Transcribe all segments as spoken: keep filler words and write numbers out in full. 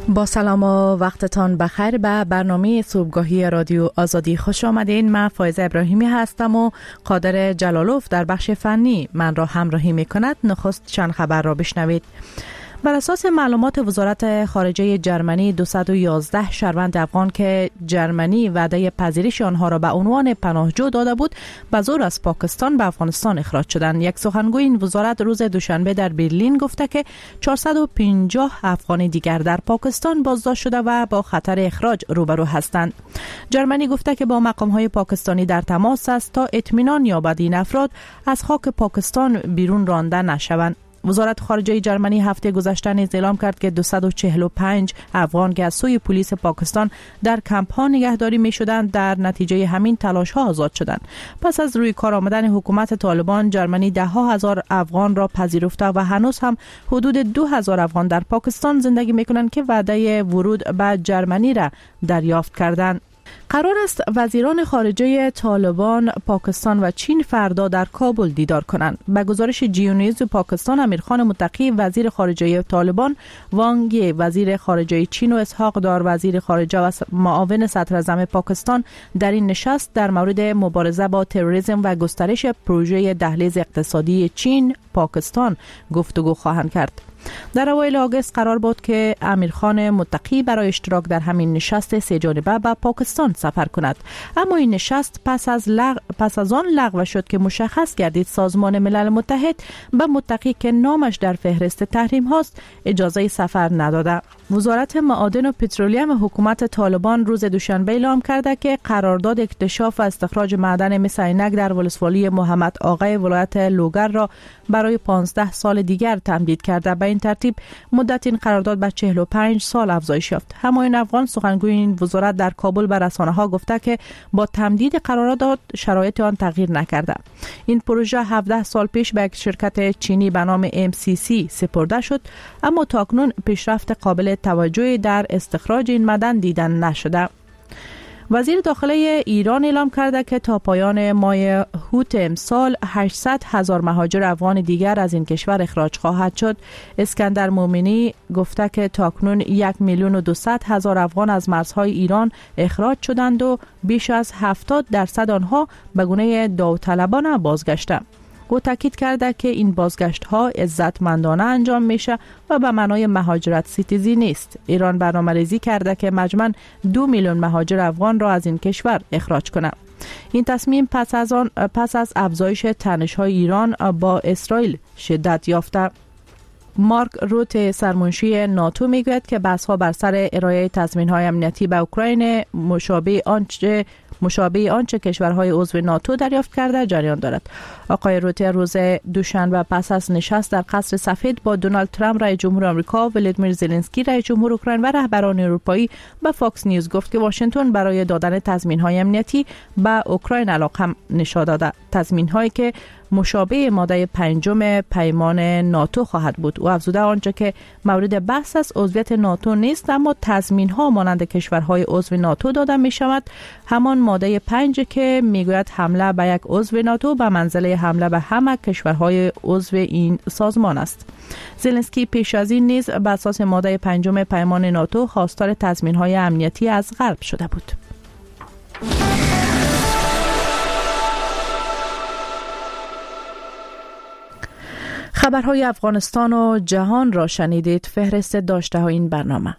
با سلام و وقتتان بخیر به برنامه صبحگاهی رادیو آزادی خوش آمدین. من فایزه ابراهیمی هستم و قادر جلالوف در بخش فنی من را همراهی می کند. نخست چند خبر را بشنوید. بر اساس معلومات وزارت خارجه جرمنی دویست و یازده شهروند افغان که جرمنی وعده پذیرش آنها را به عنوان پناهجو داده بود به زور از پاکستان به افغانستان اخراج شدند. یک سخنگوی این وزارت روز دوشنبه در برلین گفته که چهارصد و پنجاه افغان دیگر در پاکستان بازداشت شده و با خطر اخراج روبرو هستند. جرمنی گفته که با مقام‌های پاکستانی در تماس است تا اطمینان یابد این افراد از خاک پاکستان بیرون رانده نشوند. وزارت خارجه جرمنی هفته گذشته نیز اعلام کرد که دویست و چهل و پنج افغان که از سوی پلیس پاکستان در کمپ ها نگهداری می شدند در نتیجه همین تلاش ها آزاد شدند. پس از روی کار آمدن حکومت طالبان جرمنی ده ها هزار افغان را پذیرفته و هنوز هم حدود دو هزار افغان در پاکستان زندگی می کنند که وعده ورود به جرمنی را دریافت کردند. قرار است وزیران خارجه طالبان، پاکستان و چین فردا در کابل دیدار کنند. به گزارش جیونیوز پاکستان، امیرخان متقی وزیر خارجه طالبان، وانگ یی وزیر خارجه چین و اسحاق دار وزیر خارجه و معاون صدراعظم پاکستان در این نشست در مورد مبارزه با تروریسم و گسترش پروژه دهلیز اقتصادی چین پاکستان گفتگو خواهند کرد. در اوایل آگوست قرار بود که امیرخان متقی برای اشتراک در همین نشست سه جانبه به پاکستان سفر کند، اما این نشست پس از لغ... پس از آن لغو شد که مشخص گردید سازمان ملل متحد به متقی که نامش در فهرست تحریم هاست اجازه سفر نداده. وزارت معادن و پترولیم حکومت طالبان روز دوشنبه اعلام کرده که قرارداد اکتشاف و استخراج معدن مس عینک در ولسوالی محمد آقای ولایت لوگر را برای پانزده سال دیگر تمدید کرده. به این ترتیب مدت این قرارداد به چهل و پنج سال افزایش یافت. همایون افغان سخنگوی این وزارت در کابل به رسانه‌ها گفته که با تمدید قرارداد شرایط آن تغییر نکرده. این پروژه هفده سال پیش به یک شرکت چینی به نام ام سی سی سپرده شد، اما تاکنون پیشرفت قابل توجهی در استخراج این معدن دیدن نشده. وزیر داخله ایران اعلام کرده که تا پایان ماه هوت امسال هشتصد هزار مهاجر افغان دیگر از این کشور اخراج خواهد شد. اسکندر مومنی گفته که تاکنون یک میلیون و دویست هزار افغان از مرزهای ایران اخراج شدند و بیش از هفتاد درصد آنها به گونه داوطلبانه بازگشتند. او تاکید کرده که این بازگشت ها عزتمندانه انجام میشه و به معنای مهاجرت سیتیزی نیست. ایران برنامه‌ریزی کرده که مجموعاً دو میلیون مهاجر افغان را از این کشور اخراج کند. این تصمیم پس از آن پس از افزایش تنش‌های ایران با اسرائیل شدت یافته. مارک روت سرمنشی ناتو میگوید که بحث‌ها بر سر ارائه تضمین‌های امنیتی به اوکراین مشابه آنچه مشابه آنچه کشورهای عضو ناتو دریافت کرده جریان دارد. آقای روته روز دوشنبه پس از نشست در قصر سفید با دونالد ترامپ رئیس جمهور آمریکا، ولادیمیر زلنسکی رئیس جمهور اوکراین و رهبران اروپایی به فاکس نیوز گفت که واشنگتن برای دادن تضمین‌های امنیتی به اوکراین علاقه نشان داده. تضمین‌هایی که مشابه ماده پنجم پیمان ناتو خواهد بود. او افزوده آنچه که مورد بحث است عضویت ناتو نیست، اما تضمین‌ها مانند کشورهای عضو ناتو داده می‌شود. همان ماده پنج که میگوید حمله به یک عضو ناتو به منزله حمله به همه کشورهای عضو این سازمان است. زلنسکی پیش از این نیز بر اساس ماده پنجم پیمان ناتو خواستار تضمین‌های امنیتی از غرب شده بود. خبرهای افغانستان و جهان را شنیدید. فهرست داشته های این برنامه.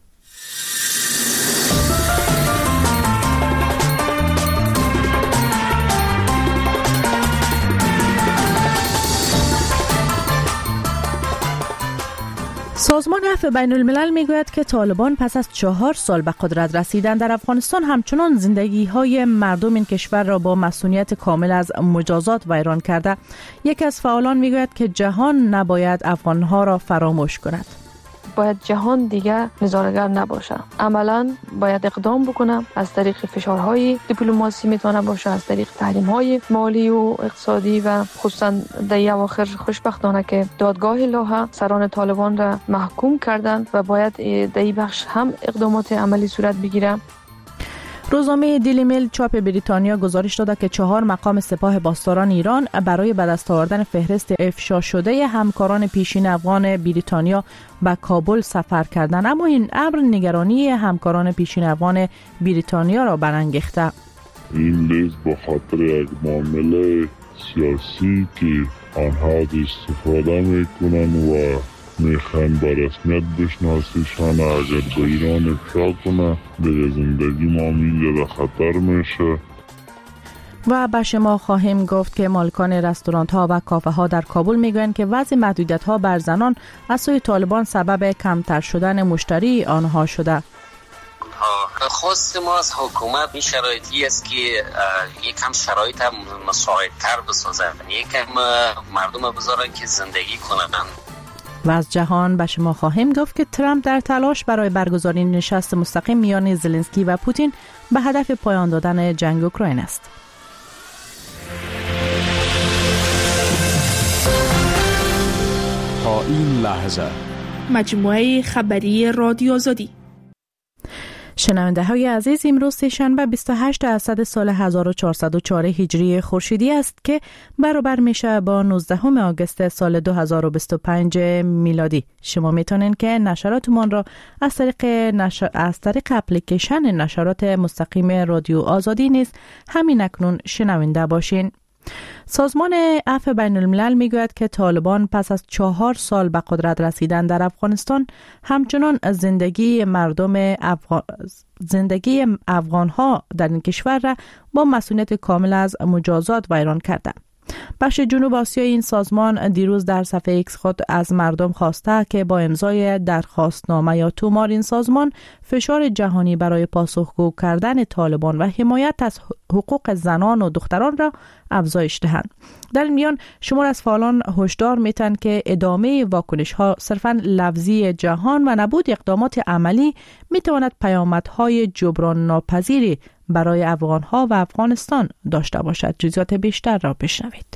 سازمان عفو بین الملل میگوید که طالبان پس از چهار سال به قدرت رسیدن در افغانستان همچنان زندگی های مردم این کشور را با مسئولیت کامل از مجازات ویران کرده. یکی از فعالان میگوید که جهان نباید افغانها را فراموش کند. باید جهان دیگه نظاره‌گر نباشه. عملاً باید اقدام بکنه. از طریق فشارهای دیپلماسی میتونه باشه، از طریق تحریم‌های مالی و اقتصادی و خصوصاً در اواخر خوشبختانه که دادگاه لاهه سران طالبان را محکوم کردند و باید در این بخش هم اقدامات عملی صورت بگیره. روزنامه دیلی میل چاپ بریتانیا گزارش داده که چهار مقام سپاه پاسداران ایران برای به دست آوردن فهرست افشا شده همکاران پیشین افغان بریتانیا به کابل سفر کردند، اما این امر نگرانی همکاران پیشین افغان بریتانیا را برانگیخته. این لیست به خاطر یک معامله سیاسی که آنها استفاده میکنن و میخوان به رسمیت بشناسیشان، اگر به ایران افشا کنه دیگه زندگی ما اینجا در خطر میشه. و به شما خواهیم گفت که مالکان رستوران ها و کافه ها در کابل میگویند که وضع محدودیت ها بر زنان از سوی طالبان سبب کمتر شدن مشتری آنها شده. خواست ما از حکومت این شرایطی است که یکم شرایط مساعدتر بسازن، یکم مردم بذارن که زندگی کنن. و از جهان به شما خواهیم گفت که ترامپ در تلاش برای برگزاری نشست مستقیم میان زلنسکی و پوتین به هدف پایان دادن جنگ اوکراین است. تا این لحظه مجموعه خبری رادیو آزادی. شنونده های عزیز، امروز سه‌شنبه بیست و هشتم اسد سال هزار و چهارصد و چهار هجری خورشیدی است که برابر میشه با نوزدهم آگوست سال دو هزار و بیست و پنج میلادی. شما میتونین که نشراتمان را از طریق نشر... از طریق اپلیکیشن نشرات مستقیم رادیو آزادی نیز همین اکنون شنونده باشین. سازمان عفو بین الملل میگوید که طالبان پس از چهار سال به قدرت رسیدن در افغانستان همچنان زندگی مردم افغان زندگی افغان‌ها در این کشور را با مسئولیت کامل از مجازات ویران کرده. بخش جنوب آسیایی این سازمان دیروز در صفحه ایکس خود از مردم خواسته که با امضای درخواستنامه یا تومار این سازمان فشار جهانی برای پاسخگو کردن طالبان و حمایت از حقوق زنان و دختران را افزایش دهند. در این میان شمار از فعالان هشدار میتن که ادامه واکنش ها صرفاً لفظی جهان و نبود اقدامات عملی میتواند پیامدهای جبران ناپذیری برای افغان‌ها و افغانستان داشته باشد. جزئیات بیشتر را بشنوید.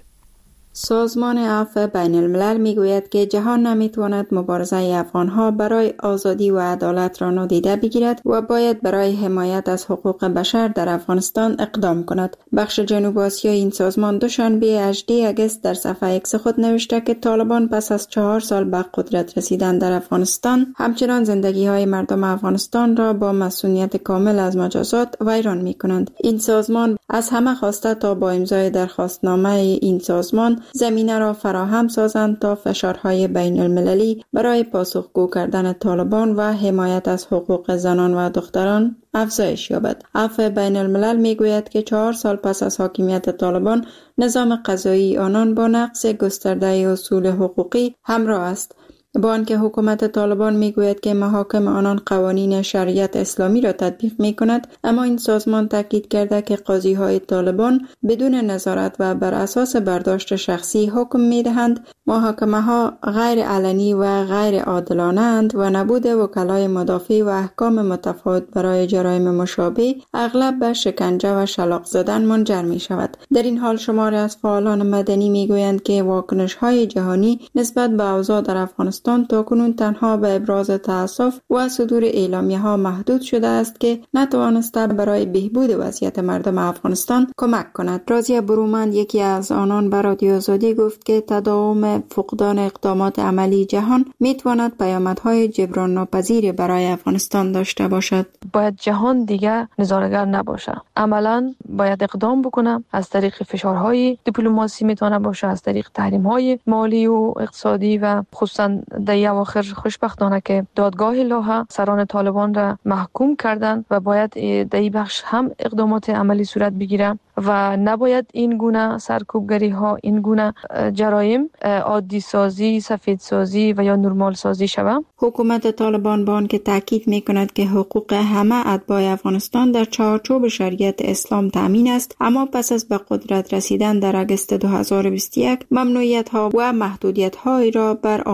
سازمان عفو بین الملل میگوید که جهان نمیتواند مبارزه افغان‌ها برای آزادی و عدالت را نادیده بگیرد و باید برای حمایت از حقوق بشر در افغانستان اقدام کند. بخش جنوب آسیایی این سازمان دوشنبه هجدهم آگوست در صفحه ایکس خود نوشته که طالبان پس از چهار سال به قدرت رسیدن در افغانستان همچنان زندگی‌های مردم افغانستان را با مسئولیت کامل از مجازات ویران می‌کنند. این سازمان از همه خواسته تا با امضای درخواستنامه این سازمان زمینه را فراهم سازند تا فشارهای بین المللی برای پاسخگو کردن طالبان و حمایت از حقوق زنان و دختران افزایش یابد. عفو بین الملل میگوید که چهار سال پس از حاکمیت طالبان نظام قضایی آنان با نقض گسترده اصول حقوقی همراه است. با آنکه حکومت طالبان میگوید که محاکم آنان قوانین شریعت اسلامی را تطبیق میکند، اما این سازمان تاکید کرده که قاضی های طالبان بدون نظارت و بر اساس برداشت شخصی حکم میدهند. محاکمه ها غیر علنی و غیر عادلانه اند و نبود وکلای مدافع و احکام متفاوت برای جرایم مشابه اغلب به شکنجه و شلاق زدن منجر می شود. در این حال شماری از فعالان مدنی میگویند که واکنش های جهانی نسبت به اوضاع در افغانستان تاکنون تنها به ابراز تأسف و صدور اعلامیه ها محدود شده است که نتوانسته برای بهبود وضعیت مردم افغانستان کمک کند. رازیه برومند یکی از آنان به رادیو آزادی گفت که تداوم فقدان اقدامات عملی جهان میتواند پیامدهای جبران ناپذیری برای افغانستان داشته باشد. باید جهان دیگه نظاره‌گر نباشه، عملاً باید اقدام بکنه. از طریق فشارهای دیپلماسی میتونه باشه، از طریق تحریم‌های مالی و اقتصادی و خصوصا در اواخر خوشبختانه که دادگاه لاها سران طالبان را محکوم کردند و باید در این بخش هم اقدامات عملی صورت بگیره و نباید این گونه سرکوبگری ها، این گونه جرایم عادی سازی، سفید سازی و یا نرمال سازی شود. حکومت طالبان با آنکه تاکید میکند که حقوق همه اتباع افغانستان در چارچوب شریعت اسلام تامین است، اما پس از به قدرت رسیدن در آگوست دو هزار و بیست و یک ممنوعیت ها و محدودیت هایی را بر آموزش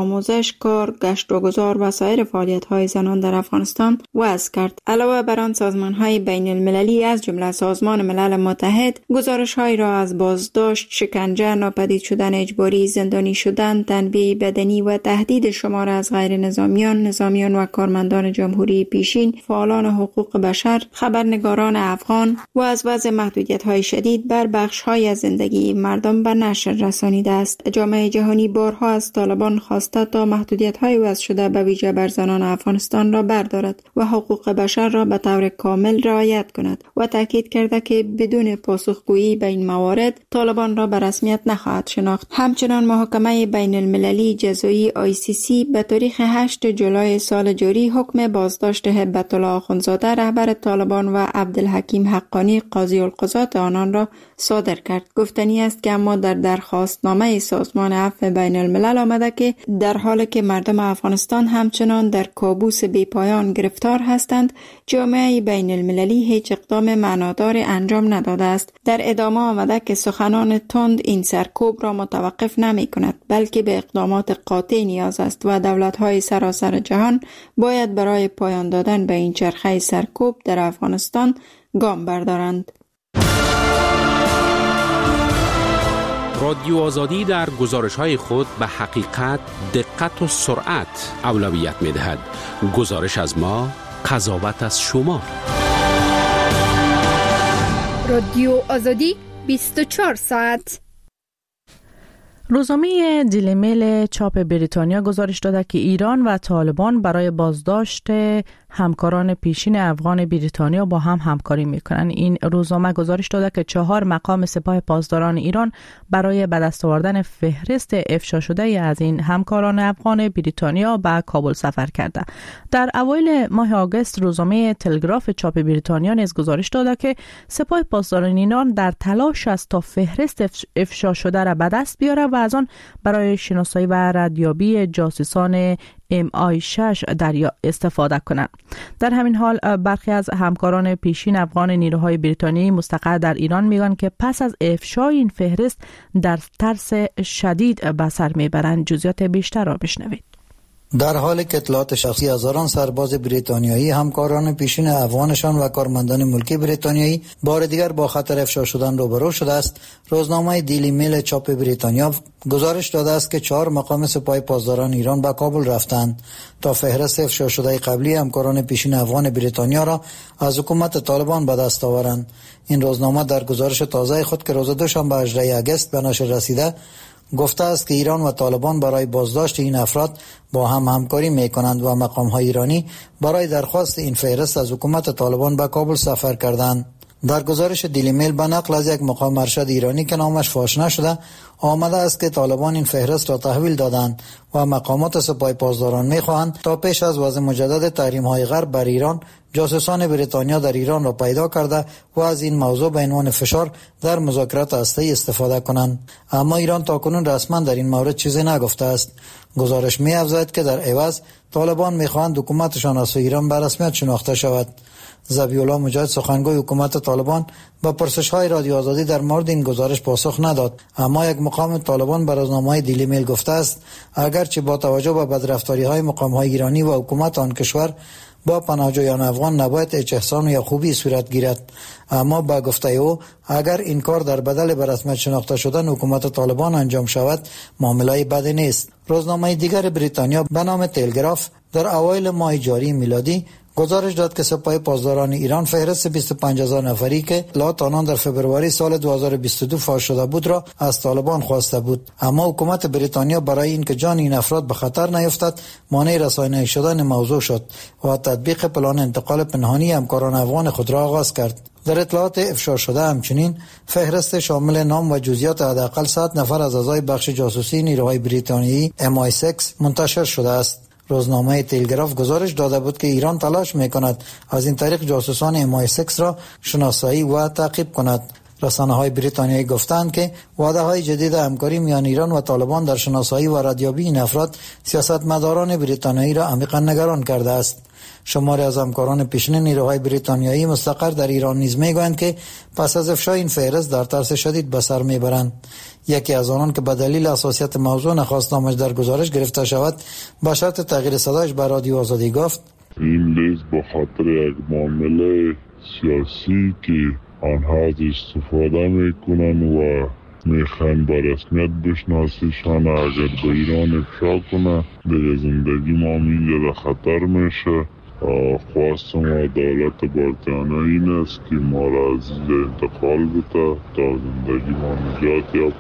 آموزش، کار، گشت و گذار و سایر فعالیت‌های زنان در افغانستان وضع کرد. علاوه بر آن سازمان‌های بین المللی از جمله سازمان ملل متحد گزارش‌هایی را از بازداشت، شکنجه، ناپدید شدن اجباری، زندانی شدن، تنبیه بدنی و تهدید شمار از غیر نظامیان، نظامیان و کارمندان جمهوری پیشین، فعالان حقوق بشر، خبرنگاران افغان و از وضع محدودیت‌های شدید بر بخش‌های از زندگی مردم به نشر رسانیده است. جامعه جهانی بارها از طالبان خواسته تا محدودیت‌های وضع شده به ویژه بر زنان افغانستان را بردارد و حقوق بشر را به طور کامل رعایت کند و تاکید کرده که بدون پاسخگویی به این موارد طالبان را به رسمیت نخواهد شناخت. همچنان محکمه بین المللی جزایی آی سی سی به تاریخ هشتم جولای سال جاری حکم بازداشت هبت الله آخوندزاده رهبر طالبان و عبدالحکیم حقانی قاضی القضات آنان را صادر کرد. گفتنی است که اما در درخواستنامه سازمان عفو بین الملل آمده که در حالی که مردم افغانستان همچنان در کابوس بی‌پایان گرفتار هستند، جامعه بین المللی هیچ اقدام معنادار انجام نداده است. در ادامه آمده که سخنان تند این سرکوب را متوقف نمی کند، بلکه به اقدامات قاطع نیاز است و دولت‌های سراسر جهان باید برای پایان دادن به این چرخه سرکوب در افغانستان گام بردارند. رادیو آزادی در گزارش‌های خود به حقیقت، دقت و سرعت اولویت می‌دهد. گزارش از ما، قضاوت از شما. رادیو آزادی بیست و چهار ساعت. روزنامه دیلی میل چاپ بریتانیا گزارش داده که ایران و طالبان برای بازداشت همکاران پیشین افغان بریتانیا با هم همکاری میکنند. این روزنامه گزارش داده که چهار مقام سپاه پاسداران ایران برای به دست آوردن فهرست افشا شده از این همکاران افغان بریتانیا به کابل سفر کرده. در اوایل ماه آگوست روزنامه تلگراف چاپ بریتانیا نیز گزارش داده که سپاه پاسداران ایران در تلاش است تا فهرست افشا شده را به دست بیاره و از آن برای شناسایی و ردیابی جاسوسان ام آی شش در استفاده کنند. در همین حال برخی از همکاران پیشین افغان نیروهای بریتانیایی مستقر در ایران میگن که پس از افشای این فهرست در ترس شدید به سر میبرند. جزئیات بیشتر را بشنوید. در حالی که اطلاعات شخصی هزاران سرباز بریتانیایی، همکاران پیشین افغانشان و کارمندان ملکی بریتانیایی بار دیگر با خطر افشا شدن روبرو شده است، روزنامه دیلی میل چاپ بریتانیا گزارش داده است که چهار مقام سپاه پاسداران ایران به کابل رفتند تا فهرست افشا شده قبلی همکاران پیشین افغان بریتانیا را از حکومت طالبان به دست آورند. این روزنامه در گزارش تازه خود که روز دوشنبه هجدهم آگوست به نشر رسیده گفته است که ایران و طالبان برای بازداشت این افراد با هم همکاری می‌کنند و مقام‌های ایرانی برای درخواست این فهرست از حکومت طالبان به کابل سفر کردند. در گزارش دیلی میل به نقل از یک مقام ارشد ایرانی که نامش فاش نشده آمده است که طالبان این فهرست را تحویل دادند و مقامات سپاه پاسداران می‌خواهند تا پیش از وضع مجدد تحریم‌های غرب بر ایران جاسوسان بریتانیا در ایران را پیدا کرده و از این موضوع به عنوان فشار در مذاکرات هسته‌ای استفاده کنند. اما ایران تاکنون رسما در این مورد چیزی نگفته است. گزارش می‌افزاید که در عوض طالبان می‌خواهند حکومتشان از ایران به رسمیت شناخته شود. ذبیح‌الله مجاهد سخنگوی حکومت طالبان با پرسش‌های رادیو آزادی در مورد این گزارش پاسخ نداد، اما یک مقام طالبان به روزنامه دیلی میل گفته است اگرچه با توجه به بدرفتاری‌های مقام‌های ایرانی و حکومت آن کشور با پناهجویان افغان نباید هیچ احسان یا خوبی صورت گیرد، اما با گفته او اگر این کار در بدل به رسمیت شناخته شدن حکومت طالبان انجام شود معامله بدی نیست. روزنامه دیگر بریتانیا به نام تلگراف در اوایل ماه جاری میلادی گزارش داد که سپاه پاسداران ایران فهرست بیست و پنج هزار نفری که اطلاعات آنان در فبروری سال دو هزار و بیست و دو فاش شده بود را از طالبان خواسته بود، اما حکومت بریتانیا برای اینکه جان این افراد به خطر نیفتد مانع رسانه‌ای شدن موضوع شد و تطبیق پلان انتقال پنهانی همکاران افغان خود را آغاز کرد. در اطلاعات افشا شده همچنین فهرست شامل نام و جزئیات حداقل صد نفر از اعضای بخش جاسوسی نیروهای بریتانیایی ام آی شش منتشر شده است. روزنامه تلگراف گزارش داده بود که ایران تلاش می‌کند از این طریق جاسوسان ام آی شش را شناسایی و تعقیب کند. رسانه‌های بریتانیایی گفتند که وعده‌های جدید همکاری میان ایران و طالبان در شناسایی و ردیابی این افراد سیاستمداران بریتانیایی را عمیقا نگران کرده است. شماری از همکاران پیشین نیروهای بریتانیایی مستقر در ایران نیز میگویند که پس از افشای این فهرست در ترس شدید به سر میبرند. یکی از آنان که به دلیل حساسیت موضوع نخواست نامش در گزارش گرفته شود به شرط تغییر صدایش به رادیو آزادی گفت این لیست به خاطر یک معامله سیاسی که آنها از استفاده میکنن و میخوان به رسمیت بشناسیشان، اگر به ایران افشا کنه دیگه زندگی ما اینجا در خطر میشه. خواست ما دولت بریتانیا این است که ما را از اینجا انتقال بده تا زندگی ما نجات یابد.